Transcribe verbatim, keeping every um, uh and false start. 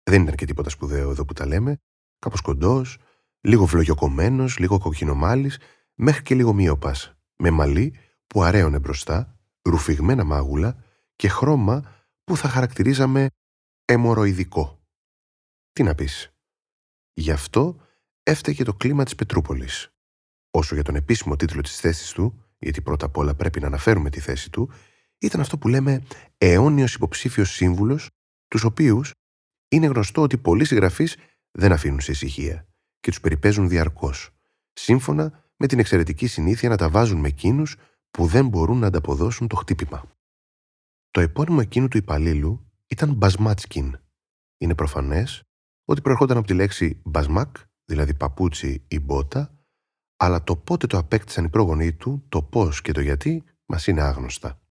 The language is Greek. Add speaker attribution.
Speaker 1: Δεν ήταν και τίποτα σπουδαίο εδώ που τα λέμε, κάπως κοντός, λίγο βλογιοκομμένος, λίγο κοκκινομάλης, μέχρι και λίγο μύοπας, με μαλλί που αραίωνε μπροστά, ρουφηγμένα μάγουλα και χρώμα που θα χαρακτηρίζαμε αιμορροειδικό. Τι να πεις. Γι' αυτό έφταιγε το κλίμα της Πετρούπολης. Όσο για τον επίσημο τίτλο της θέσης του, γιατί πρώτα απ' όλα πρέπει να αναφέρουμε τη θέση του, ήταν αυτό που λέμε αιώνιος υποψήφιος σύμβουλος, τους οποίους είναι γνωστό ότι πολλοί συγγραφείς δεν αφήνουν σε ησυχία και τους περιπέζουν διαρκώς, σύμφωνα με την εξαιρετική συνήθεια να τα βάζουν με εκείνους που δεν μπορούν να ανταποδώσουν το χτύπημα. Το επώνυμο εκείνου του υπαλλήλου ήταν Μπασμάτσκιν. Είναι προφανές ότι προερχόταν από τη λέξη μπασμάκ, δηλαδή παπούτσι ή μπότα, αλλά το πότε το απέκτησαν οι πρόγονοί του, το πώς και το γιατί, μας είναι άγνωστα.